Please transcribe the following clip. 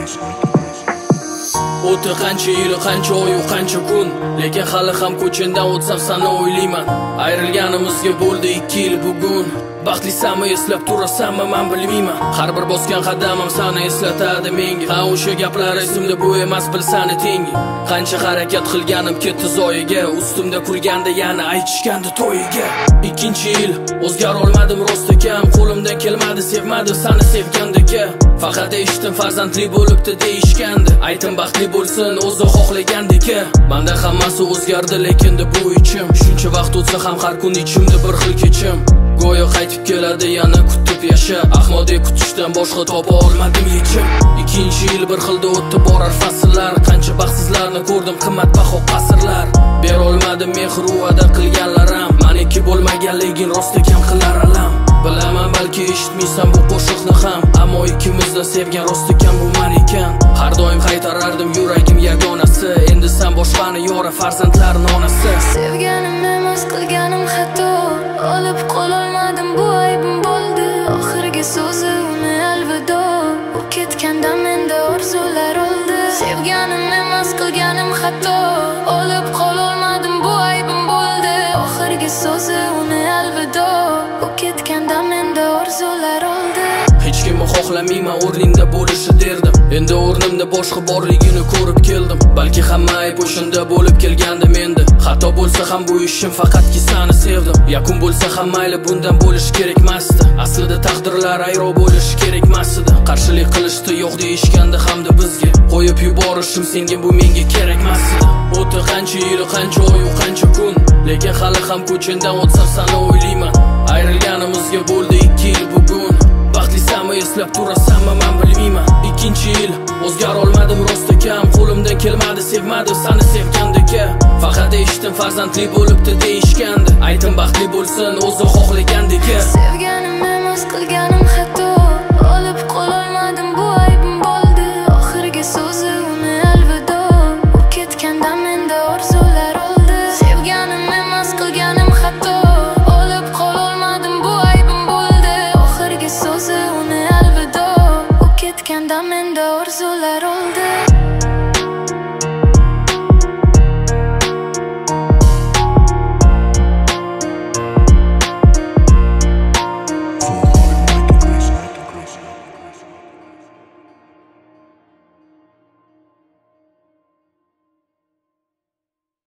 O'ti qancha yil, qancha oy, qancha kun, lekin hali ham ko'chindan o'tsam sani o'ylayman. Ayrilganimizga bo'ldi 2 yil bugun. Baxtlisanmi, eslab turasanmi, men bilmayman. Har bir bosgan qadamim seni eslatadi menga. Ha, o'sha gaplar esimda, bu emas bilsani tengi. Qancha harakat qilganim ketdi zoyiga, ustimda kulganda yana aytishgandi to'yiga. 2-yil o'zgar olmadim rost ekan, qo'limdan kelmadi sevmadi seni sevgandaka. Faqat eshitdim farzandli bo'libdi deyishgandi. Aytim baxtli bo'lsin o'zi xohlagandaka. Menda hammasi o'zgardi, lekin bu ichim. Shuncha vaqt o'tsa ham har kun ichimda bir xil kechim. Go'yo qaytib keladi yana kutib yasha. Ahmoddek kutishdan boshqa topa olmadim yechim. 2-yil bir xilda o'tdi borar fasllar. Qancha baxtsizlarni ko'rdim, qimmatbaho qasrlar. Ber olmadim mehr va'da qilganlarim. Meniki bo'lmagan lekin rost ekan qilar alam. Bilaman balki eshitmaysan bu qo'shiqni ham, ammo ikkimizdan sevgan rost ekan bu men ekan. Har doim qaytarardim yuragim yagonasi. Endi sen boshqani yora farzandlarning onasi. Sevganim emas qilganim xato, olib qololmadim bu aybim bo'ldi. Oxirgi so'zi uni alvido, u ketganda menda orzular oldi. Sevganim emas qilganim xato, olib qololmadim bu aybim bo'ldi. Oxirgi so'zi uni alvido, u ketganda menda orzular oldi. Hech kimni xohlamayman o'rningda bo'lishi derdim. Endi o'rnimda boshqa borligini ko'rib keldim. Balki hamma ayb o'shanda bo'lib kelgandi menda. Xato bo'lsa ham bu ishim faqatki seni sevdim. Yakun bo'lsa ham mayli bundan bo'lish kerakmasdi. Aslida taqdirlar ayro bo'lish kerakmasdi. Qarshilik qilishdi yo'q deyishgandi hamda bizga. Qo'yib yuborishim senga bu menga kerakmasdi. O'ti qancha yil, qancha oy, qancha kun, lekin hali ham ko'chindan o'tsam seni o'ylayman. Ayrilganimizga bo'ldi 2 yil bugun. Baxtlisanmi, eslab turasanmi, men bilmayman. 2-yil o'zgar olmadim rost ekan, qo'limdan kelmadi sevmadi seni sevgandaka. Faqat eshitdim farzandli bo'libdi deyishgandi. Aytim baxtli bo'lsin o'zi xohlagandaka.